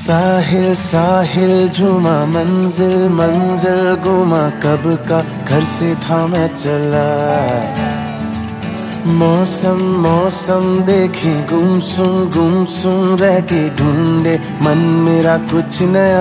साहिल साहिल झूमा, मंजिल मंजिल घूमा, कब का घर से था मैं चला। मौसम मौसम देखे गुमसुम रह के ढूंढे मन मेरा कुछ नया।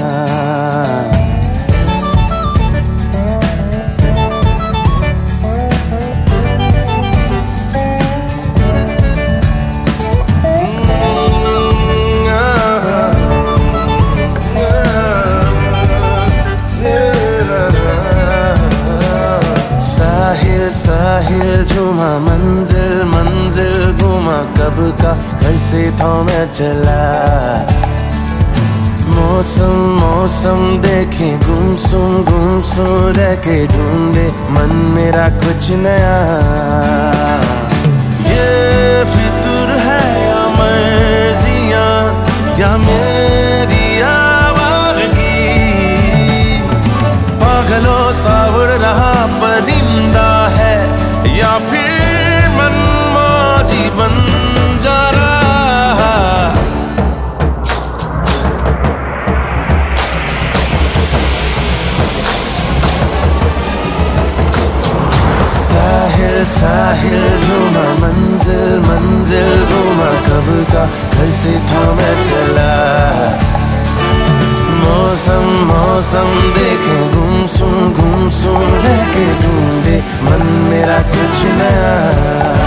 साहिल झूमा, मंजिल मंजिल घूमा, कब का घर से था मैं चला। मौसम मौसम देखे गुमसुम रह के ढूंढे मन मेरा कुछ नया। ये फितूर है या मर्जियां या मेरी आवारगी, पागलों सा उड़ रहा परिंदा है या फिर मनमौजी बन जा रहा। साहिल साहिल झूमा, मंजिल मंजिल घूमा, कब का घर से था मैं चला। मौसम मौसम देखे गुमसुम रह के ढूंढे मन मेरा कुछ नया।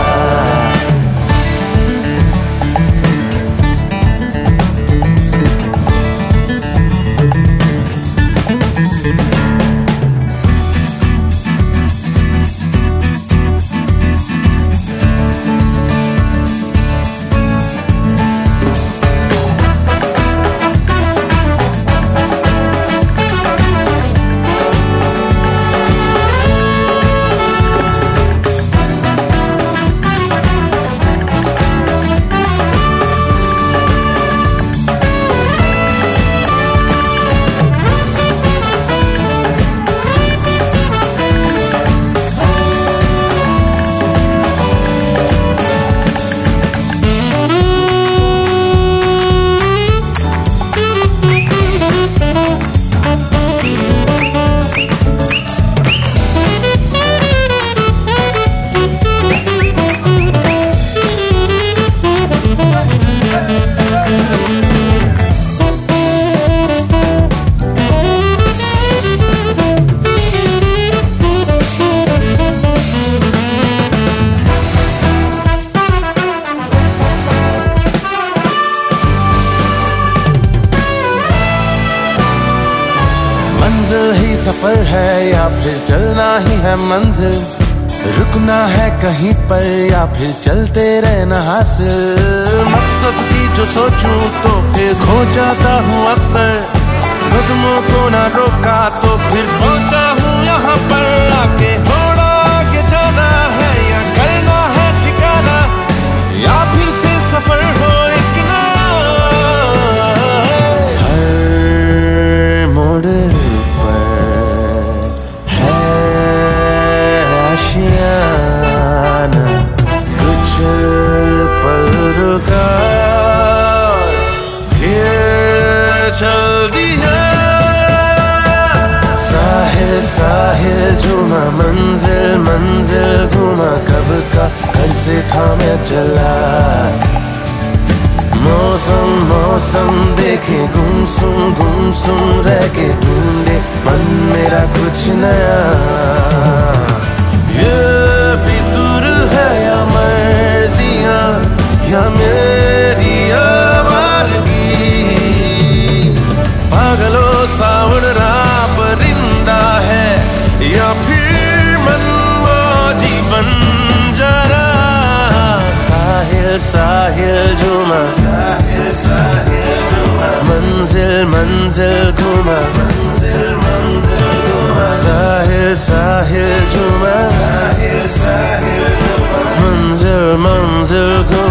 मंजिल ही सफर है या फिर चलना ही है मंजिल, रुकना है कहीं पर या फिर चलते रहना हासिल। मकसद की जो सोचूं तो फिर खो जाता हूँ अक्सर, कदमों को ना रोका तो फिर पहुंचा हूँ यहाँ पर आके। थोड़ा आगे जाना है या करना है ठिकाना, या फिर से सफर हो एक नया। हर मोड़ कुछ पल रुका फिर चल दिया। साहिल साहिल झूमा, मंजिल मंजिल घूमा, कब का घर से था मैं चला। मौसम मौसम देखे गुमसुम रह के ढूंढे मन मेरा कुछ नया। ये फितूर है या मर्जियां या मेरी आवारगी, पागलों सा उड़ रहा परिंदा है या फिर मनमौजी बन जा रहा। साहिल साहिल झूमा, साहिल साहिल झूमा, मंजिल मंजिल घूमा, मंजिल मंजिल घूमा, साहिल साहिल झूमा, साहिल साहिल झूमा, मंजिल मंजिल घूमा।